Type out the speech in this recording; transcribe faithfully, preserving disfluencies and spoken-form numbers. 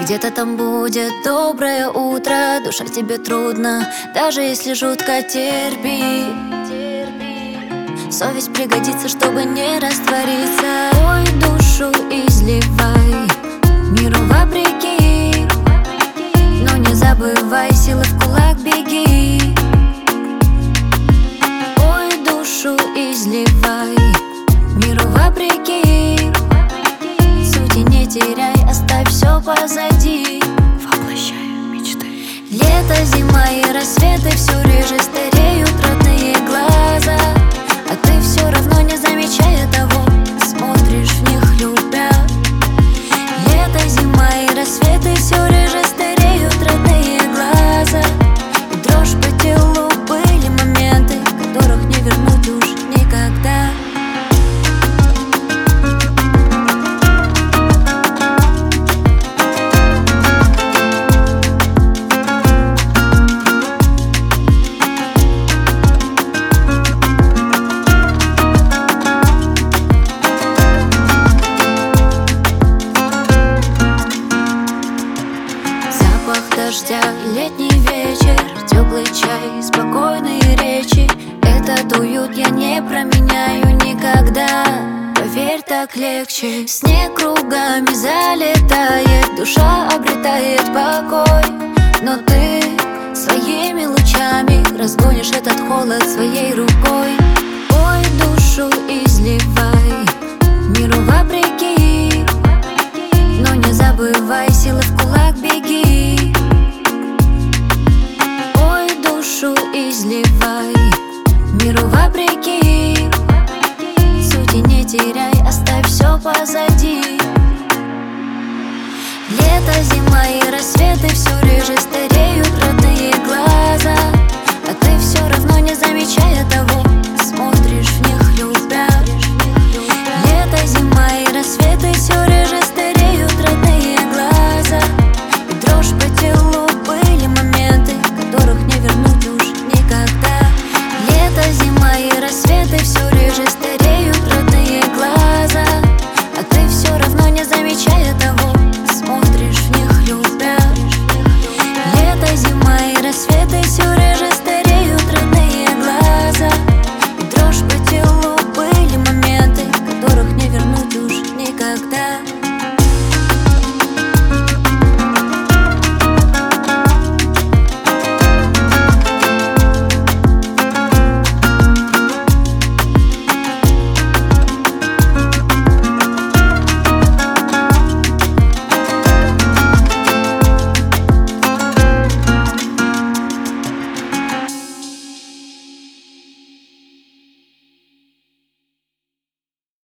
где-то там будет доброе утро. Душа тебе трудно, даже если жутко терпи. Совесть пригодится, чтобы не раствориться. Ой, душу изливай миру вопреки, но не забывай, силы в кулак беги. Ой, душу изливай миру вопреки, сути не теряй, оставь все позади. Воплощаю мечты. Лето, зима и рассветы, все реже стареют родные глаза, а ты все равно, не замечая того, смотришь в них любя. Лето, зима и рассветы, все реже стареют родные глаза, и дрожь по телу. Были моменты, которых не вернуть уж никогда. Дождя, летний вечер, теплый чай, спокойные речи. Этот уют я не променяю никогда. Поверь, так легче. Снег кругами залетает, душа обретает покой, но ты своими лучами разгонишь этот холод своей рукой. Ой, душу изливай миру вопреки, но не забывай, силы в кулак беги. Душу изливай миру вопреки, сути не теряй, оставь все позади. Лето, зима и рассветы, все реже стареют родные глаза, а ты все равно, не замечая того, смотришь в них любя. Лето, зима и рассветы, все реже стареют родные глаза, и дрожь по телу. Были моменты, которых не вернуть уж никогда. Лето, зима и рассветы, все реже стареют родные глаза, а ты все равно, не замечая того, смотришь в них любя. Лето, зима и рассветы, все реже